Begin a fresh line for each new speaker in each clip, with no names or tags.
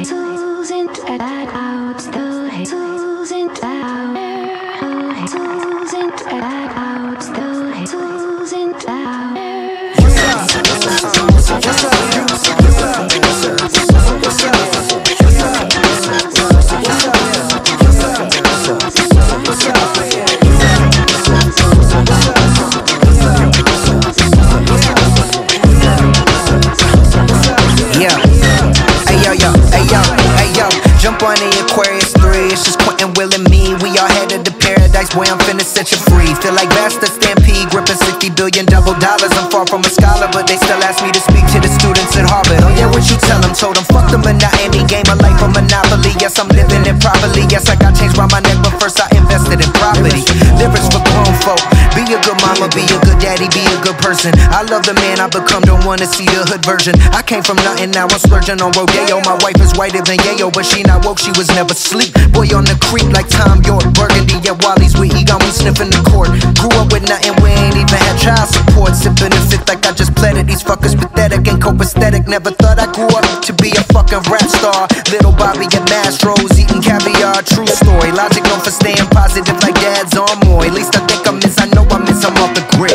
Boy, I'm finna set you free. Feel like Basta Stampede, gripping $60 billion double dollars. I'm far from a scholar, but they still ask me to speak to the students at Harvard. Oh yeah, what you tell them? Told them, fuck the monotony, game of life a monopoly. Yes, I'm living it properly. Yes, I got change round my neck, but first I invested in property. Lyrics for grown folk. Be a good mama, be a good daddy, be a good person. I love the man I become, don't wanna see the hood version. I came from nothing, now I'm splurging on Rodeo. My wife is whiter than Yayo, but she not woke, she was never sleep. Boy on the creek like Tom York, Burgundy, yeah, Wally's with Egon, we sniffing the court. Grew up with nothing, we ain't even had child support. Sipping and fit like I just pleaded. These fuckers pathetic and copacetic. Never thought I grew up to be a fucking rap star. Little Bobby at Mastro's, eating caviar, true story. Logic known for staying positive like dad's on more. At least I think I miss, I know I miss, I'm off the grid.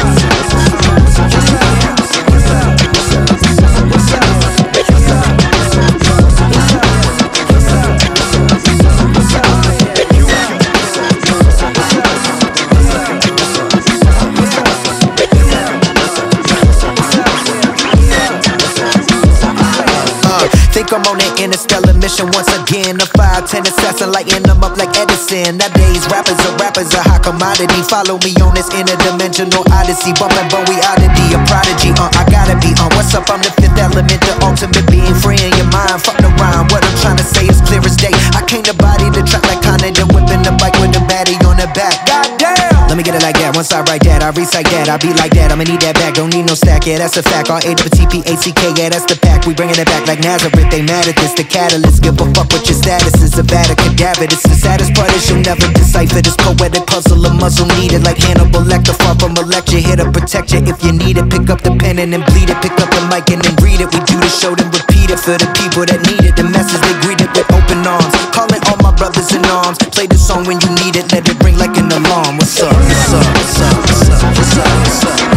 Think I'm on an interstellar mission once again. A 5'10" assassin lighting them up like Edison. Nowadays rappers are hot commodity. Follow me on this interdimensional odyssey. Bumpin' Bowie oddity, a prodigy. I gotta be on. What's up? I'm the fifth element, the ultimate being. Free in your mind, fuck the rhyme. What I'm trying to say is clear as day. I came to body the track like Conor, then whipping the bike with the baddie on the back. Goddamn! Let me get it like that. Once I write that, I recite that. I be like that. I'ma need that back. Don't need no stack. Yeah, that's a fact. R-A-T-P-A-C-K. Yeah, that's the pack. We bringing it back like Nazareth. They mad at this, the catalyst. Give a fuck what your status is. A Vatican cadaver. This the saddest part is you'll never decipher this poetic puzzle. A muzzle needed like Hannibal Lecter. Far from a lecture, here to protect you if you need it. Pick up the pen and then bleed it. Pick up the mic and then read it. We do the show, then repeat it for the people that need it. The message they greet it with open arms. Calling all my brothers in arms. Play the song when you need it. Let it ring like an alarm. What's up? What's up? What's up? What's up? What's up? What's up?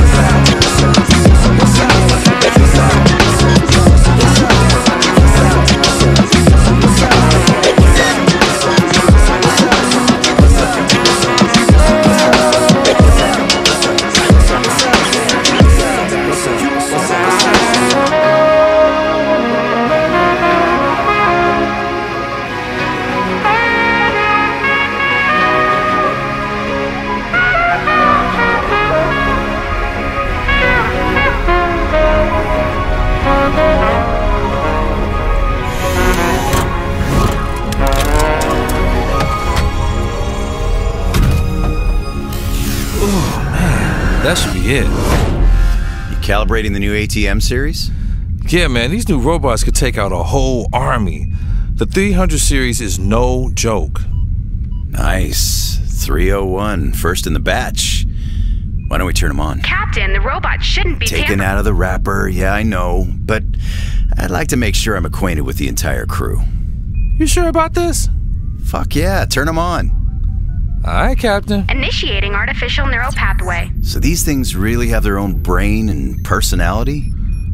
That should be it.
You calibrating the new ATM series?
Yeah, man, these new robots could take out a whole army. The 300 series is no joke.
Nice. 301, first in the batch. Why don't we turn them on?
Captain, the robot shouldn't be
taken out of the wrapper. Yeah, I know, but I'd like to make sure I'm acquainted with the entire crew.
You sure about this?
Fuck yeah, turn them on.
All right, Captain.
Initiating artificial neural pathway.
So these things really have their own brain and personality?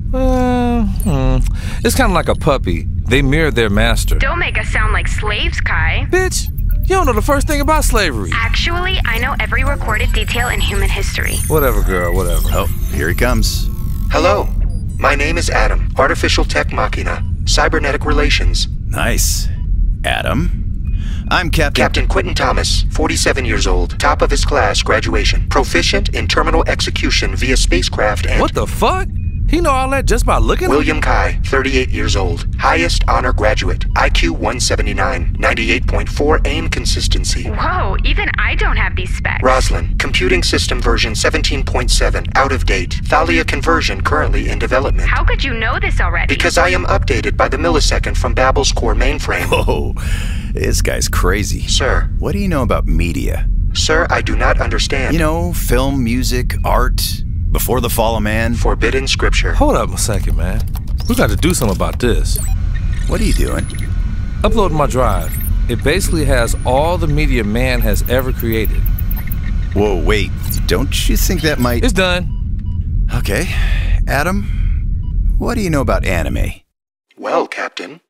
It's kind of like a puppy. They mirror their master.
Don't make us sound like slaves, Kai.
Bitch, you don't know the first thing about slavery.
Actually, I know every recorded detail in human history.
Whatever, girl, whatever.
Oh, here he comes.
Hello, my name is Adam. Artificial Tech Machina. Cybernetic Relations.
Nice. Adam. I'm
Captain Quentin Thomas, 47 years old, top of his class, graduation, proficient in terminal execution via spacecraft and...
What the fuck? He know all that just by looking?
William Kai, 38 years old, highest honor graduate, IQ 179, 98.4 aim consistency.
Whoa, even I don't have these specs.
Roslyn, computing system version 17.7, out of date. Thalia conversion currently in development.
How could you know this already?
Because I am updated by the millisecond from Babel's core mainframe.
Whoa, this guy's crazy.
Sir.
What do you know about media?
Sir, I do not understand.
You know, film, music, art... Before the fall of man?
Forbidden scripture.
Hold up a second, man. We got to do something about this.
What are you doing?
Uploading my drive. It basically has all the media man has ever created.
Whoa, wait. Don't you think that might...
It's done.
Okay. Adam, what do you know about anime?
Well, Captain,